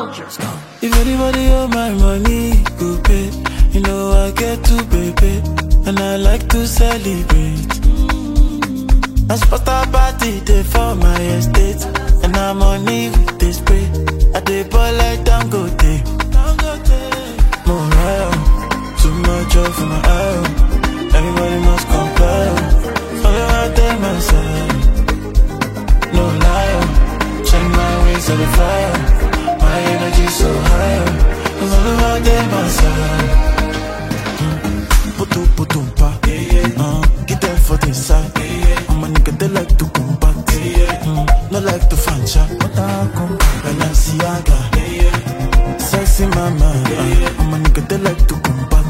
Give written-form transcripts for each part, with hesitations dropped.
Culture. If anybody owe my money, go pay. You know I get to baby, and I like to celebrate. I spot a party day for my estate, and I'm on it with this spray. I dey ball like Dangote. Morale, too much joy for my eye. Everybody must comply. Follow out there myself, no lie. Check my ways on the fire. My energy so high. Follow out there myself. Putum pa, get them for the side. I'm a nigga they like to combat, no like to fancha. Balenciaga, sexy mama. I'm a nigga they like to combat.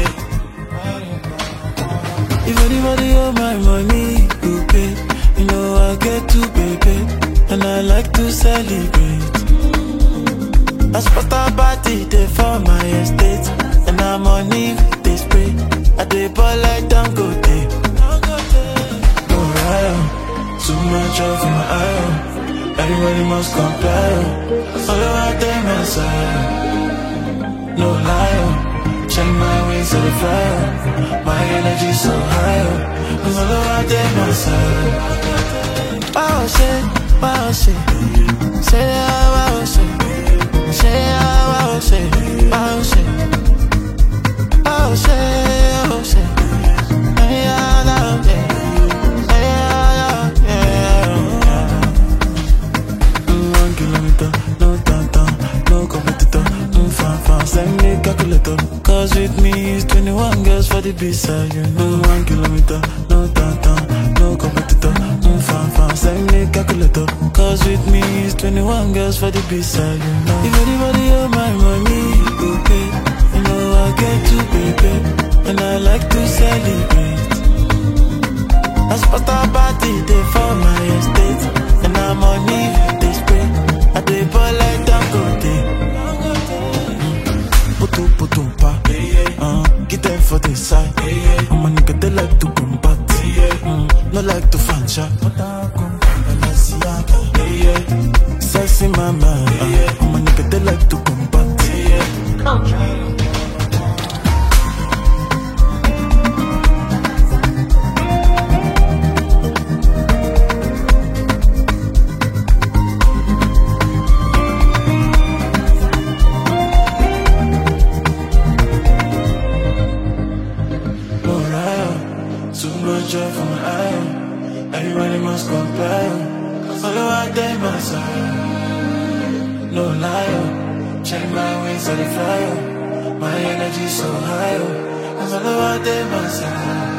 If anybody owe my money, you pay. You know I get to baby, and I like to celebrate. I spot a party day for my estate, and I'm on it with this spray. I dey ball like Dangote. No ride, too much joy for my eye. Everybody must comply. Follow out there myself, no lie. Check my ways to the fire. My energy so high. Follow out there myself. Wow shit, say wow shit. Say wow shit, wow shit. Oh shit, oh shit. Yeah, love it. Yeah. 1 kilometer, no tanta, no competitor. Fan, send me calculator. Cause with me is 21 girls for the B-side, you know. 1 kilometer, no tanta, no competitor. Fan, send me calculator. Cause with me is 21 girls for the B-side, you know. If anybody owe my money, you pay. You know I get to baby, and I like to celebrate. I spot a party day for my estate, and I'm on it with this spray. I dey ball like Dangote. Putum pa, get them for the side. I'm a nigga they like to combat, no like to fancha. Balenciaga, sexy mama. I'm a nigga they like to combat. Culture. Too much joy for my eye. Everybody must comply. Follow out there myself, no lie. Check my ways on the fire. My energy so high. Follow out there myself.